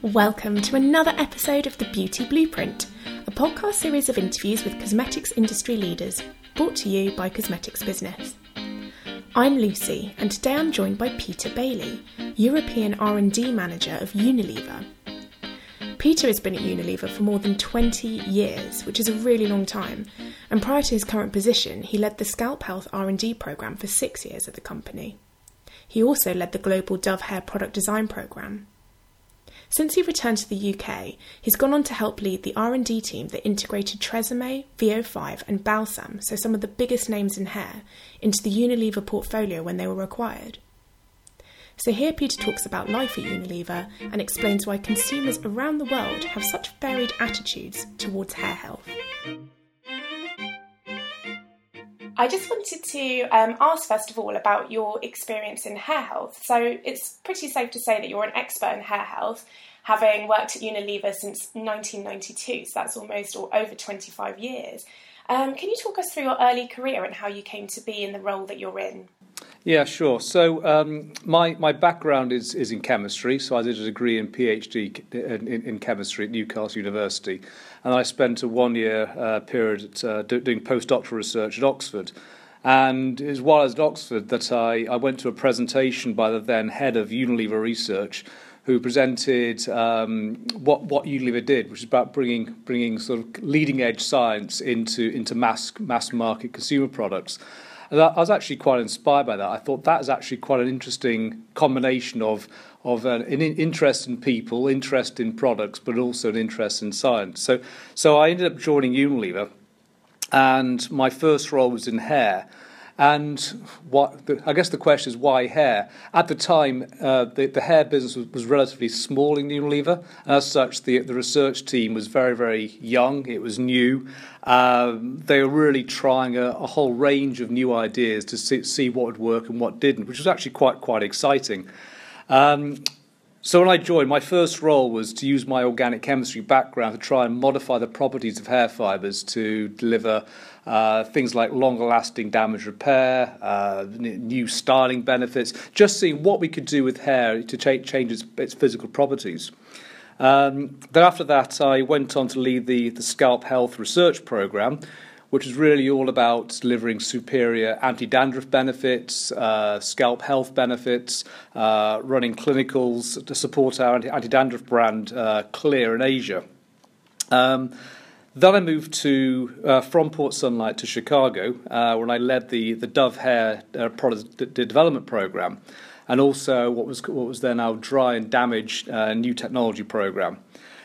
Welcome to another episode of The Beauty Blueprint, a podcast series of interviews with cosmetics industry leaders, brought to you by Cosmetics Business. I'm Lucy, and today I'm joined by Peter Bailey, European R&D Manager of Unilever. Peter has been at Unilever for more than 20 years, which is a really long time, and prior to his current position, he led the Scalp Health R&D programme for 6 years at the company. He also led the global Dove Hair Product Design programme. Since he returned to the UK, he's gone on to help lead the R&D team that integrated Tresemme, VO5 and Balsam, so some of the biggest names in hair, into the Unilever portfolio when they were acquired. So here Peter talks about life at Unilever and explains why consumers around the world have such varied attitudes towards hair health. I just wanted to ask first of all about your experience in hair health. So it's pretty safe to say that you're an expert in hair health, having worked at Unilever since 1992, so that's almost or over 25 years. Can you talk us through your early career and how you came to be in the role that you're in? Yeah, sure. So my background is in chemistry. So I did a degree in PhD in chemistry at Newcastle University. And I spent a 1-year period doing postdoctoral research at Oxford. And it was while I was at Oxford that I went to a presentation by the then head of Unilever Research, who presented what Unilever did, which is about bringing sort of leading edge science into mass market consumer products. And I was actually quite inspired by that. I thought that is actually quite an interesting combination of an interest in people, interest in products, but also an interest in science. So I ended up joining Unilever, and my first role was in hair. And I guess the question is, why hair? At the time, the hair business was relatively small in Unilever. And as such, the research team was very, very young. It was new. They were really trying a whole range of new ideas to see what would work and what didn't, which was actually quite exciting. So when I joined, my first role was to use my organic chemistry background to try and modify the properties of hair fibres to deliver things like longer-lasting damage repair, new styling benefits, just seeing what we could do with hair to change its physical properties. Then after that, I went on to lead the Scalp Health Research Programme, which is really all about delivering superior anti-dandruff benefits, scalp health benefits, running clinicals to support our anti-dandruff brand, Clear, in Asia. Then I moved from Port Sunlight to Chicago, when I led the Dove Hair Product Development Programme, and also what was then our Dry and Damage New Technology Programme.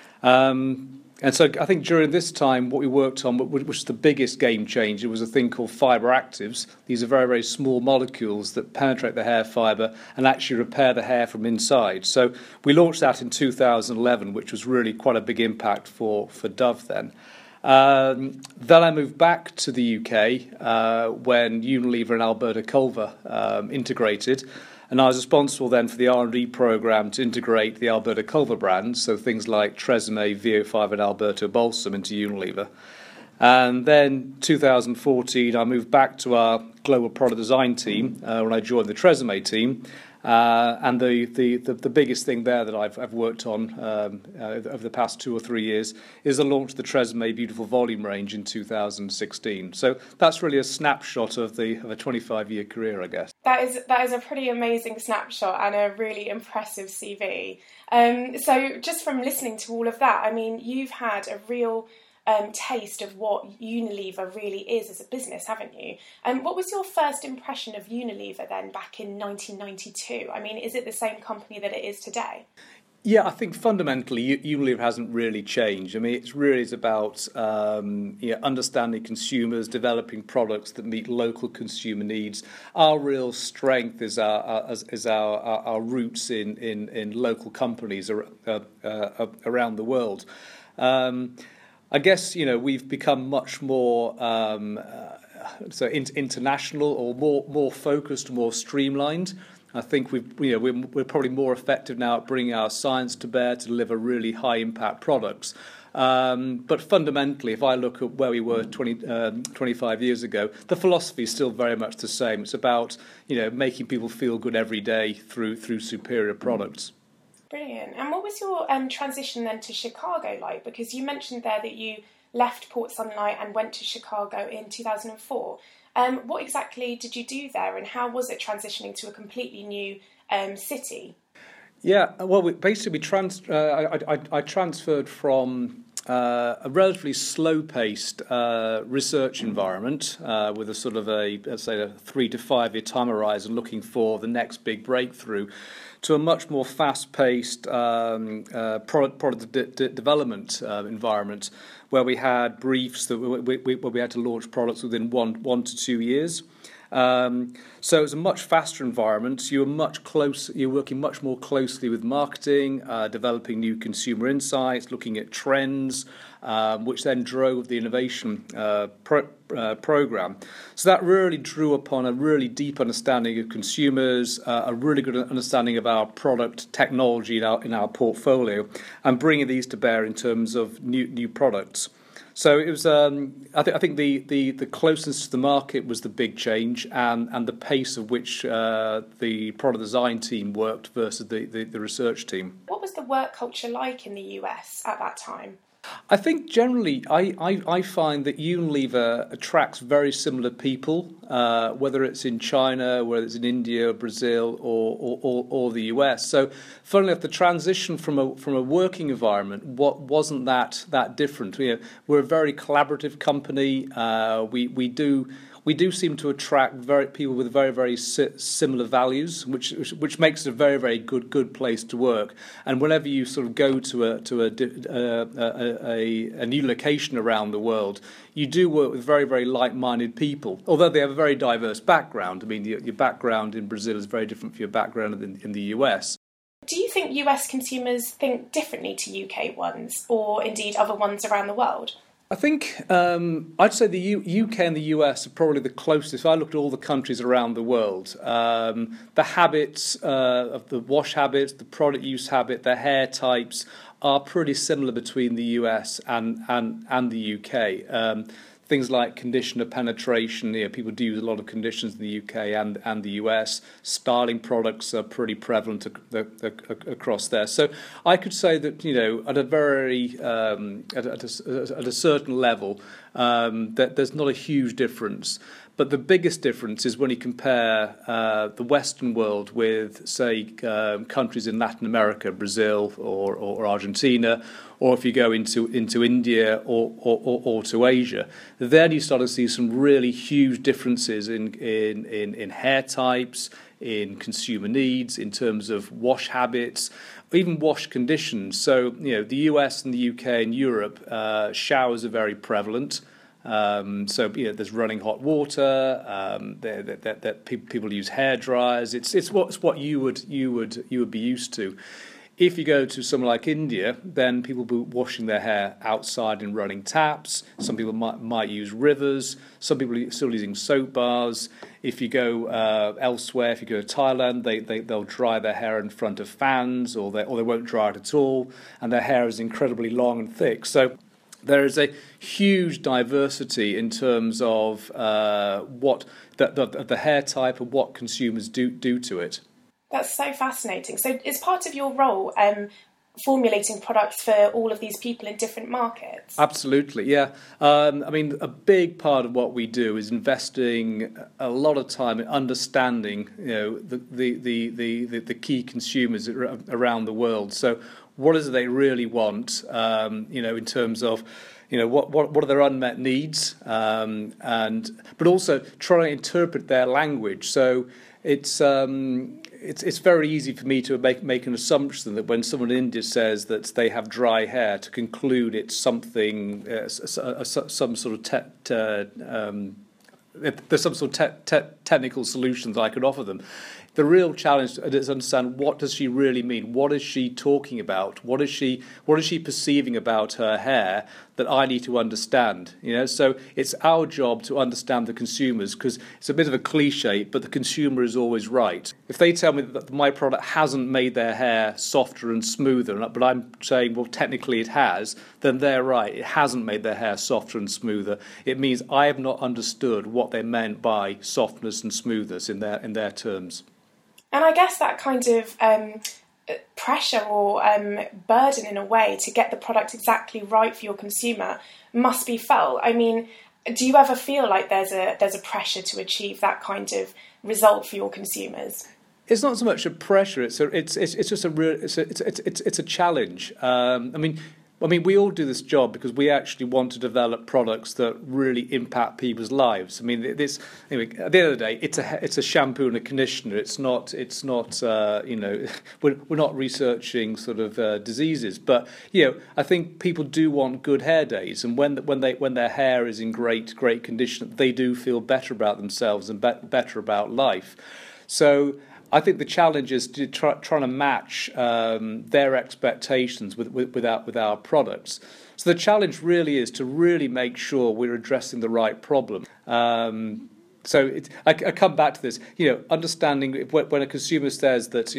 And so I think during this time, what we worked on, which was the biggest game changer, was a thing called fibre actives. These are very, very small molecules that penetrate the hair fibre and actually repair the hair from inside. So we launched that in 2011, which was really quite a big impact for Dove then. Then I moved back to the UK when Unilever and Alberto Culver integrated. And I was responsible then for the R&D programme to integrate the Alberto Culver brands, so things like Tresemme, VO5 and Alberto Balsam into Unilever. And then 2014, I moved back to our global product design team when I joined the Tresemme team. And the biggest thing there that I've worked on over the past 2 or 3 years is the launch of the Tresemme Beautiful Volume range in 2016. So that's really a snapshot of a 25-year career, I guess. That is a pretty amazing snapshot and a really impressive CV. So just from listening to all of that, I mean, you've had a real taste of what Unilever really is as a business, haven't you? And what was your first impression of Unilever then back in 1992? I mean, is it the same company that it is today? Yeah, I think fundamentally Unilever hasn't really changed. I mean, it really is about understanding consumers, developing products that meet local consumer needs. Our real strength is our roots in local companies around the world. I guess we've become much more international or more focused, more streamlined. I think we're probably more effective now at bringing our science to bear to deliver really high impact products. But fundamentally, if I look at where we were 25 years ago, the philosophy is still very much the same. It's about making people feel good every day through superior products. Brilliant. And what was your transition then to Chicago like? Because you mentioned there that you left Port Sunlight and went to Chicago in 2004. What exactly did you do there, and how was it transitioning to a completely new city? Yeah, well, I transferred from a relatively slow-paced research environment with a sort of let's say, a 3 to 5 year time horizon, looking for the next big breakthrough, to a much more fast-paced product development environment, where we had briefs that where we had to launch products within 1 to 2 years. So it was a much faster environment. You were working much more closely with marketing, developing new consumer insights, looking at trends, which then drove the innovation program. So that really drew upon a really deep understanding of consumers, a really good understanding of our product technology in our portfolio, and bringing these to bear in terms of new products. So it was. I think the closeness to the market was the big change, and the pace of which the product design team worked versus the research team. What was the work culture like in the US at that time? I think generally, I find that Unilever attracts very similar people, whether it's in China, whether it's in India, Brazil, or the US. So, funnily enough, the transition from a working environment wasn't that different. We're a very collaborative company. We do seem to attract people with very, very similar values, which makes it a very, very good place to work. And whenever you sort of go to a new location around the world, you do work with very, very like-minded people, although they have a very diverse background. I mean, your background in Brazil is very different from your background in the US. Do you think US consumers think differently to UK ones, or indeed other ones around the world? I think I'd say the UK and the US are probably the closest. If I looked at all the countries around the world, the habits of the wash habits, the product use habit, the hair types are pretty similar between the US and the UK. Things like conditioner penetration, people do use a lot of conditioners in the UK and the US. Styling products are pretty prevalent across there. So I could say that at a very at a certain level, that there's not a huge difference. But the biggest difference is when you compare the Western world with, say, countries in Latin America, Brazil or Argentina, or if you go into India or to Asia. Then you start to see some really huge differences in hair types, in consumer needs, in terms of wash habits, even wash conditions. So the US and the UK and Europe, showers are very prevalent. So there's running hot water. That people use hair dryers. It's what you would be used to. If you go to somewhere like India, then people will be washing their hair outside in running taps. Some people might use rivers. Some people are still using soap bars. If you go elsewhere, if you go to Thailand, they'll dry their hair in front of fans, or they won't dry it at all, and their hair is incredibly long and thick. So there is a huge diversity in terms of what the hair type and what consumers do to it. That's so fascinating. So is part of your role formulating products for all of these people in different markets? Absolutely, yeah. I mean, a big part of what we do is investing a lot of time in understanding, the key consumers around the world. So what is it they really want, in terms of what are their unmet needs, but also try to interpret their language. So it's very easy for me to make an assumption that when someone in India says that they have dry hair, to conclude it's something, some sort of there's some sort of technical solution that I could offer them. The real challenge is to understand, what does she really mean? What is she talking about? What is she perceiving about her hair that I need to understand? So it's our job to understand the consumers, because it's a bit of a cliche, but the consumer is always right. If they tell me that my product hasn't made their hair softer and smoother, but I'm saying, well, technically it has, then they're right. It hasn't made their hair softer and smoother. It means I have not understood what they meant by softness and smoothness in their terms. And I guess that kind of pressure or burden in a way to get the product exactly right for your consumer must be felt. I mean, do you ever feel like there's a pressure to achieve that kind of result for your consumers? It's not so much a pressure. It's just a challenge. I mean, we all do this job because we actually want to develop products that really impact people's lives. I mean, anyway, at the end of the day, it's a shampoo and a conditioner. It's not we're not researching sort of diseases, but I think people do want good hair days, and when their hair is in great condition, they do feel better about themselves and better about life. So I think the challenge is to trying to match their expectations with our products. So the challenge really is to really make sure we're addressing the right problem. I come back to this, understanding when a consumer says that,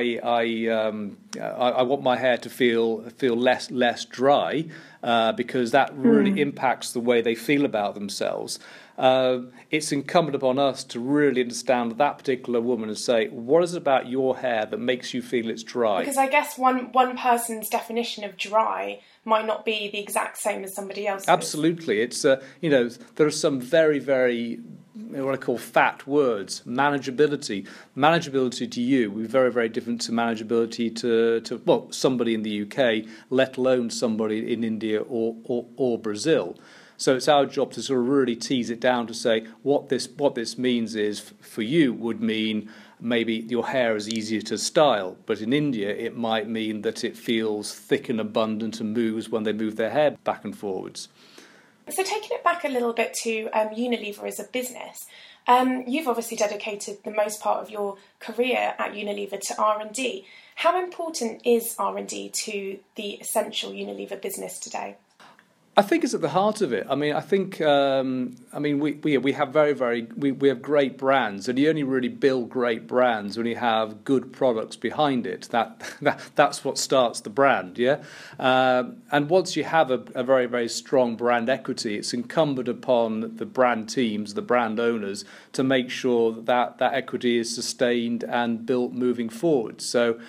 I want my hair to feel less dry, because that really impacts the way they feel about themselves. It's incumbent upon us to really understand that particular woman and say, what is it about your hair that makes you feel it's dry? Because I guess one person's definition of dry might not be the exact same as somebody else's. It's there are some very, very what I call fat words. Manageability to you will be very, very different to manageability to somebody in the UK, let alone somebody in India or Brazil. So it's our job to sort of really tease it down to say what this means is, for you would mean maybe your hair is easier to style, but in India it might mean that it feels thick and abundant and moves when they move their hair back and forwards. So taking it back a little bit to Unilever as a business, you've obviously dedicated the most part of your career at Unilever to R&D. How important is R&D to the essential Unilever business today? I think it's at the heart of it. I mean, I think we have we have great brands, and you only really build great brands when you have good products behind it. That's what starts the brand, yeah. And once you have a very, very strong brand equity, it's incumbent upon the brand teams, the brand owners, to make sure that equity is sustained and built moving forward. So.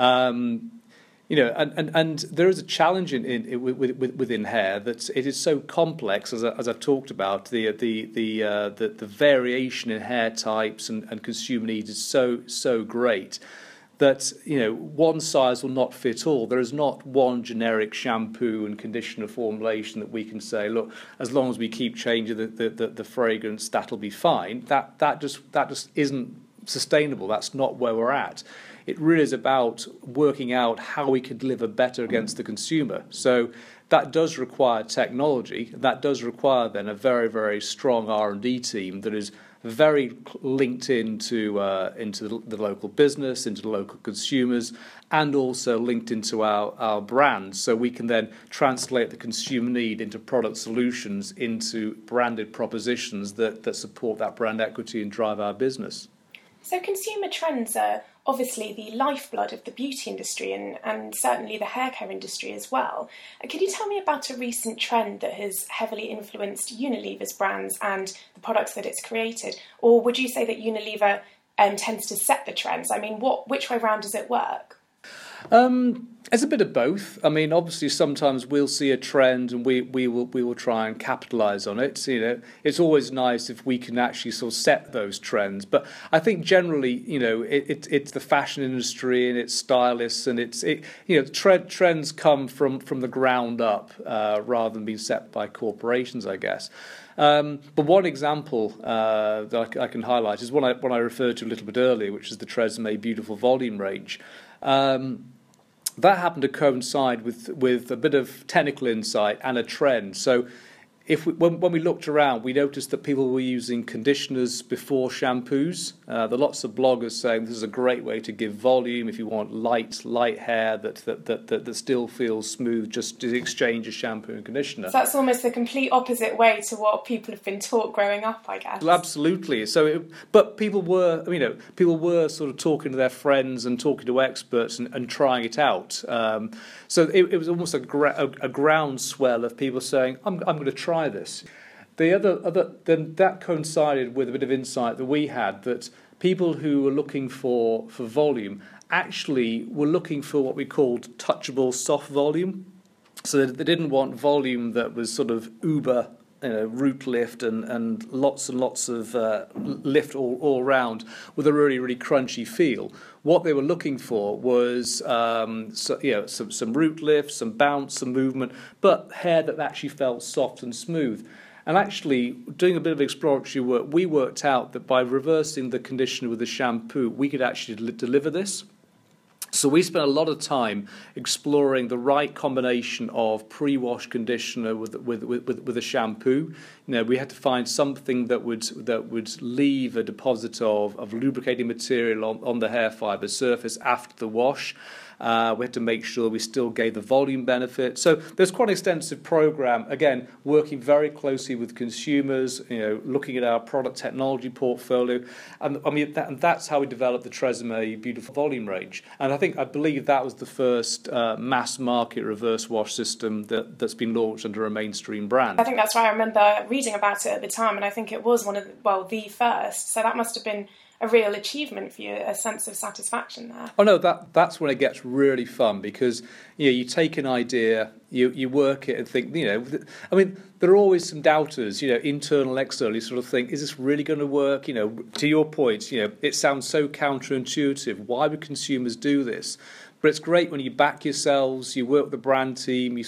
And there is a challenge within hair that it is so complex, as I've talked about. The variation in hair types and consumer needs is so great that one size will not fit all. There is not one generic shampoo and conditioner formulation that we can say, look, as long as we keep changing the fragrance, that'll be fine. That just isn't sustainable. That's not where we're at. It really is about working out how we can deliver better against the consumer. So that does require technology. That does require then a very, very strong R&D team that is very linked into the local business, into the local consumers, and also linked into our brands. So we can then translate the consumer need into product solutions, into branded propositions that support that brand equity and drive our business. So consumer trends are obviously the lifeblood of the beauty industry and certainly the hair care industry as well. Could you tell me about a recent trend that has heavily influenced Unilever's brands and the products that it's created? Or would you say that Unilever tends to set the trends? I mean, which way round does it work? It's a bit of both. I mean, obviously, sometimes we'll see a trend and we will try and capitalise on it. It's always nice if we can actually sort of set those trends. But I think generally, it's the fashion industry and it's stylists and trends come from the ground up rather than being set by corporations, I guess. But one example that I can highlight is one I referred to a little bit earlier, which is the Tresemme Beautiful Volume range. That happened to coincide with a bit of technical insight and a trend. So when we looked around, we noticed that people were using conditioners before shampoos. There are lots of bloggers saying this is a great way to give volume if you want light hair that still feels smooth, just to exchange a shampoo and conditioner. So that's almost the complete opposite way to what people have been taught growing up, I guess. Well, absolutely. But people were sort of talking to their friends and talking to experts and trying it out. So it was almost a groundswell of people saying, I'm going to try this. Then that coincided with a bit of insight that we had, that people who were looking for volume actually were looking for what we called touchable soft volume. So they didn't want volume that was sort of uber, root lift and lots of lift all around with a really, really crunchy feel. What they were looking for was some root lift, some bounce, some movement, but hair that actually felt soft and smooth. And actually, doing a bit of exploratory work, we worked out that by reversing the conditioner with the shampoo, we could actually deliver this. So we spent a lot of time exploring the right combination of pre-wash conditioner with a shampoo. We had to find something that would leave a deposit of lubricating material on the hair fibre surface after the wash. We had to make sure we still gave the volume benefit. So there's quite an extensive program, again, working very closely with consumers, looking at our product technology portfolio. And that's how we developed the TRESemmé Beautiful Volume range. And I believe that was the first mass market reverse wash system that's been launched under a mainstream brand. I think that's right. I remember reading about it at the time, and I think it was the first. So that must have been a real achievement for you, a sense of satisfaction there. Oh no, that's when it gets really fun, because you take an idea, you work it and think, there are always some doubters, internal, external, you sort of think, is this really going to work? To your point, it sounds so counterintuitive. Why would consumers do this? But it's great when you back yourselves, you work with the brand team,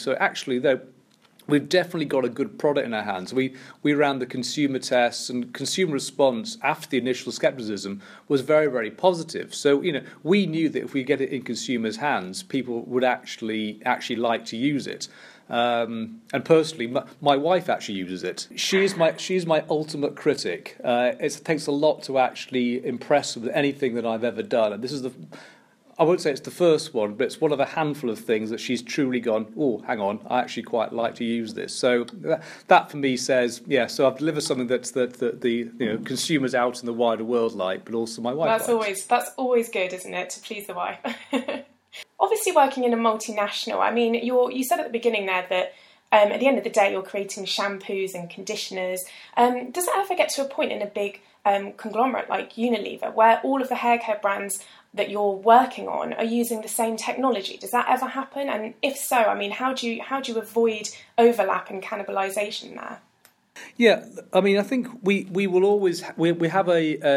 we've definitely got a good product in our hands. We ran the consumer tests, and consumer response after the initial skepticism was very, very positive. So, we knew that if we get it in consumers' hands, people would actually like to use it. And personally, my wife actually uses it. She's my ultimate critic. It takes a lot to actually impress her with anything that I've ever done. And this is I won't say it's the first one, but it's one of a handful of things that she's truly gone, oh, hang on, I actually quite like to use this. So that for me says, so I've delivered something that the consumers out in the wider world like, but also my wife likes. That's always good, isn't it, to please the wife? Obviously, working in a multinational, you said at the beginning there that at the end of the day, you're creating shampoos and conditioners. Does it ever get to a point in a big conglomerate like Unilever where all of the hair care brands that you're working on are using the same technology? Does that ever happen? And if so, how do you avoid overlap and cannibalisation there? Yeah, I think we will always we have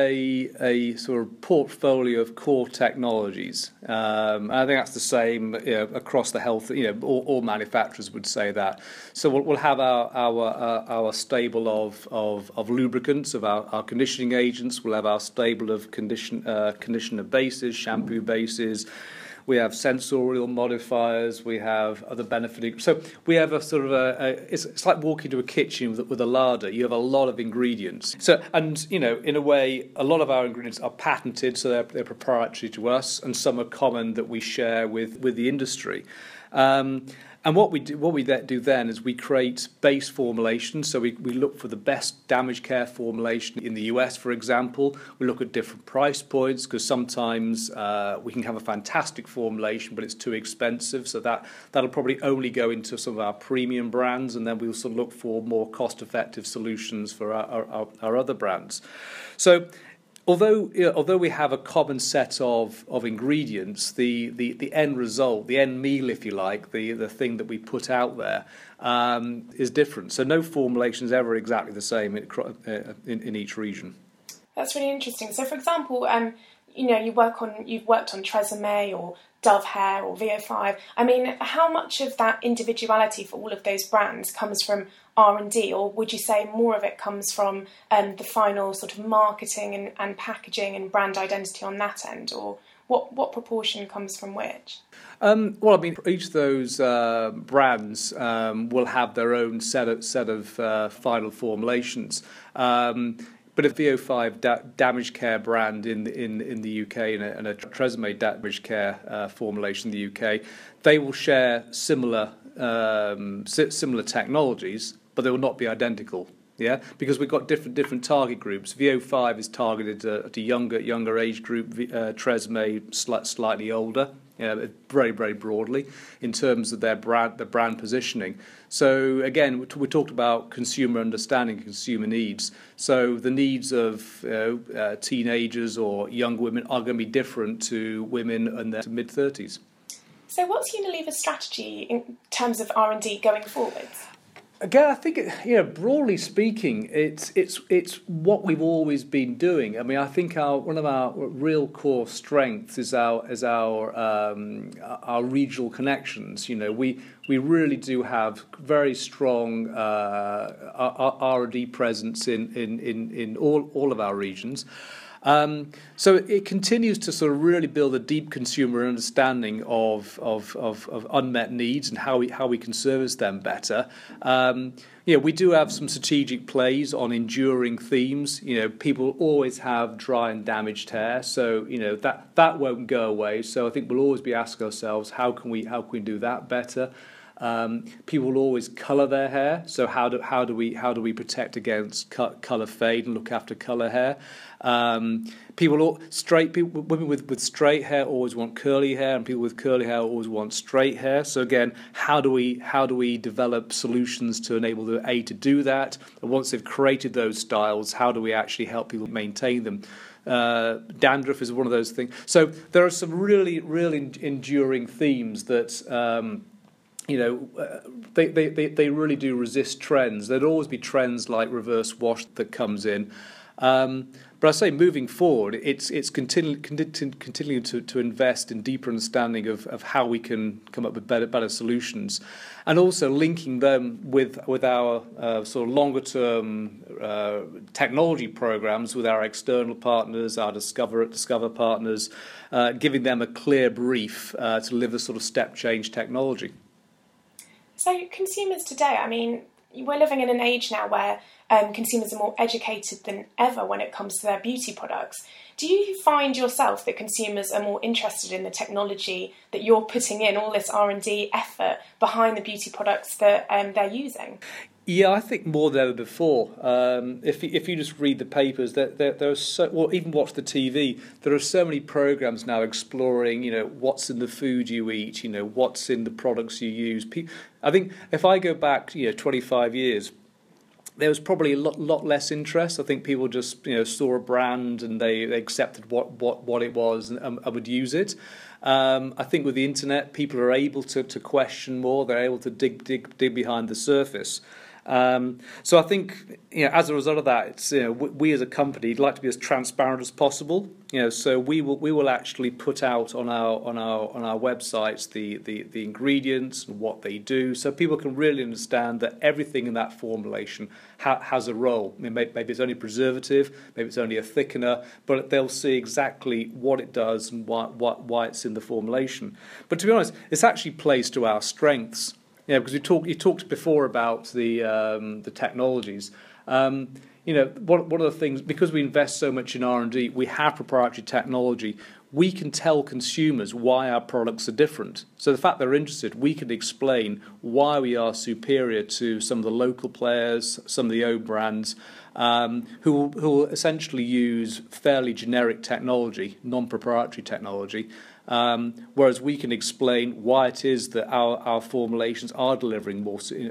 a sort of portfolio of core technologies. And I think that's the same across the health. All manufacturers would say that. So we'll have our stable of lubricants, of our conditioning agents. We'll have our stable of conditioner bases, shampoo bases. We have sensorial modifiers. We have other benefiting. So we have a sort of it's like walking to a kitchen with a larder. You have a lot of ingredients. So in a way, a lot of our ingredients are patented, so they're proprietary to us, and some are common that we share with the industry. And what we do then is we create base formulations. So we look for the best damage care formulation in the US, for example. We look at different price points, because sometimes we can have a fantastic formulation, but it's too expensive. So that'll probably only go into some of our premium brands, and then we'll sort of look for more cost-effective solutions for our other brands. So Although we have a common set of ingredients, the end result, the end meal, if you like, the thing that we put out there is different. So no formulation is ever exactly the same in each region. That's really interesting. So, for example, you've worked on TRESemmé or Dove Hair or VO5. How much of that individuality for all of those brands comes from R&D, or would you say more of it comes from the final sort of marketing and packaging and brand identity on that end, or what proportion comes from which? Each of those brands will have their own set of final formulations. But a VO5 damage care brand in the UK and a TRESemmé damage care formulation in the UK, they will share similar technologies, but they will not be identical. Yeah, because we've got different target groups. VO5 is targeted at a younger age group. Tresemme slightly older. Yeah, very broadly in terms of the brand positioning. So again, we talked about consumer understanding, consumer needs. So the needs of teenagers or young women are going to be different to women in their mid-30s. So what's Unilever's strategy in terms of R&D going forwards? Again, I think broadly speaking, it's what we've always been doing. I mean, I think one of our real core strengths is our regional connections. You know, we really do have very strong R&D presence in all of our regions. So it continues to sort of really build a deep consumer understanding of unmet needs and how we can service them better. We do have some strategic plays on enduring themes. You know, people always have dry and damaged hair, so that won't go away. So I think we'll always be asking ourselves, how can we do that better? People will always colour their hair, so how do we protect against colour fade and look after colour hair? Women with straight hair always want curly hair, and people with curly hair always want straight hair. So again, how do we develop solutions to enable them to do that? And once they've created those styles, how do we actually help people maintain them? Dandruff is one of those things. So there are some really enduring themes that. They really do resist trends. There'd always be trends like reverse wash that comes in. But I say moving forward, it's continuing to invest in deeper understanding of how we can come up with better solutions, and also linking them with our sort of longer term technology programs with our external partners, our Discover partners, giving them a clear brief to deliver sort of step change technology. So consumers today, I mean, we're living in an age now where consumers are more educated than ever when it comes to their beauty products. Do you find yourself that consumers are more interested in the technology that you're putting in, all this R&D effort behind the beauty products that they're using? Yeah, I think more than ever before. If you just read the papers, there are even watch the TV. There are so many programs now exploring, what's in the food you eat, what's in the products you use. I think if I go back, 25 years, there was probably a lot less interest. I think people just, saw a brand and they accepted what it was and would use it. I think with the internet, people are able to question more. They're able to dig behind the surface. So I think as a result of that, it's we as a company would like to be as transparent as possible. So we will actually put out on our websites the ingredients and what they do, so people can really understand that everything in that formulation has a role. I mean, maybe it's only preservative, maybe it's only a thickener, but they'll see exactly what it does and why it's in the formulation. But to be honest, this actually plays to our strengths. Yeah, because you talked before about the technologies. One of the things, because we invest so much in R&D, we have proprietary technology. We can tell consumers why our products are different. So the fact they're interested, we can explain why we are superior to some of the local players, some of the own brands, who will essentially use fairly generic technology, non-proprietary technology. Whereas we can explain why it is that our formulations are delivering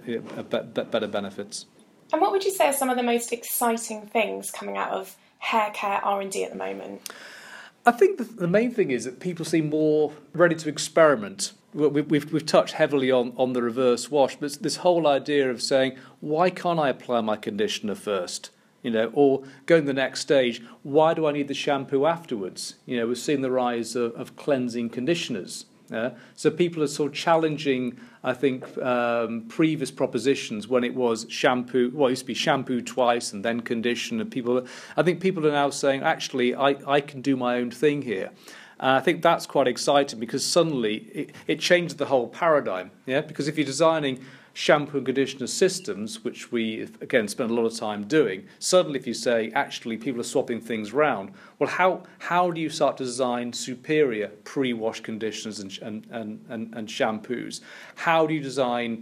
better benefits. And what would you say are some of the most exciting things coming out of hair care R&D at the moment? I think the main thing is that people seem more ready to experiment. We've touched heavily on the reverse wash, but this whole idea of saying, why can't I apply my conditioner first? Or going the next stage, why do I need the shampoo afterwards? We've seen the rise of cleansing conditioners. So people are sort of challenging, I think, previous propositions when it was shampoo. Well, it used to be shampoo twice and then condition. And I think people are now saying, actually, I can do my own thing here. I think that's quite exciting because suddenly it changes the whole paradigm. Yeah, because if you're designing shampoo and conditioner systems, which we, again, spend a lot of time doing, suddenly if you say, actually, people are swapping things around, well, how do you start to design superior pre-wash conditioners and shampoos? How do you design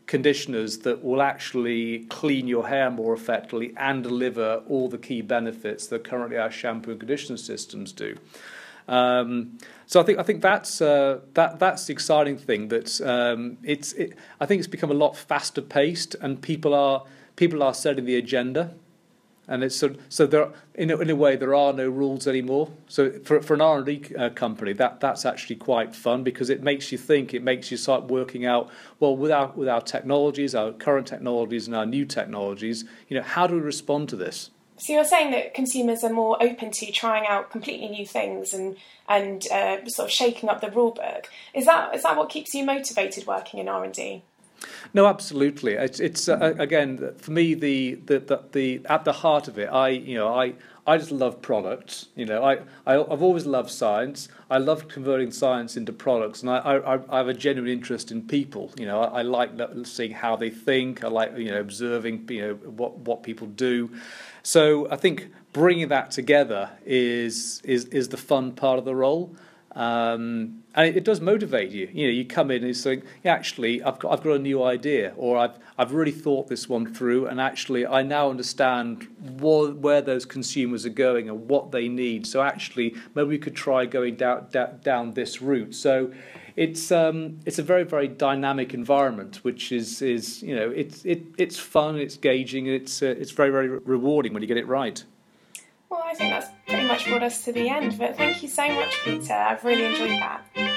conditioners that will actually clean your hair more effectively and deliver all the key benefits that currently our shampoo and conditioner systems do. So I think that's the exciting thing. I think it's become a lot faster paced, and people are setting the agenda. And it's so there, in a way, there are no rules anymore. So for an R&D company, that's actually quite fun, because it makes you think. It makes you start working out, well, with our technologies, our current technologies, and our new technologies, how do we respond to this? So you're saying that consumers are more open to trying out completely new things and sort of shaking up the rule book. Is that what keeps you motivated working in R&D? No, absolutely. It's again, for me, the at the heart of it, I just love products. I've always loved science. I love converting science into products, and I have a genuine interest in people. I like seeing how they think. I like observing what people do. So I think bringing that together is the fun part of the role. And it does motivate you. You come in and you think, actually, I've got a new idea, or I've really thought this one through, and actually I now understand where those consumers are going and what they need. So actually, maybe we could try going down this route. So it's a very, very dynamic environment, which is it's fun, it's engaging, and it's very, very rewarding when you get it right. Well, I think that's pretty much brought us to the end, but thank you so much, Peter. I've really enjoyed that.